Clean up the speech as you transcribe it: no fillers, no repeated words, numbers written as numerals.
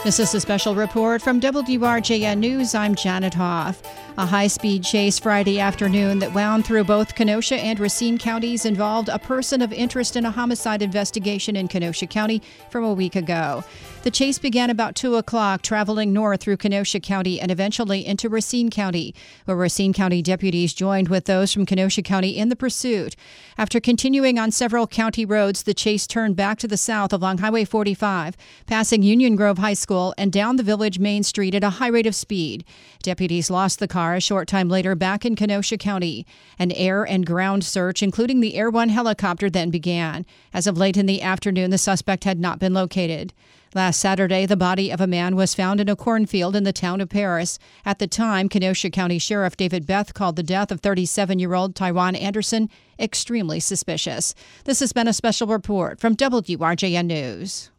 This is a special report from WRJN News. I'm Janet Hoff. A high-speed chase Friday afternoon that wound through both Kenosha and Racine counties involved a person of interest in a homicide investigation in Kenosha County from a week ago. The chase began about 2 o'clock, traveling north through Kenosha County and eventually into Racine County, where Racine County deputies joined with those from Kenosha County in the pursuit. After continuing on several county roads, the chase turned back to the south along Highway 45, passing Union Grove High School and down the village main street at a high rate of speed. Deputies lost the car a short time later back in Kenosha County. An air and ground search, including the Air One helicopter, then began. As of late in the afternoon, the suspect had not been located. Last Saturday, the body of a man was found in a cornfield in the town of Paris. At the time, Kenosha County Sheriff David Beth called the death of 37-year-old Tyrone Anderson extremely suspicious. This has been a special report from WRJN News.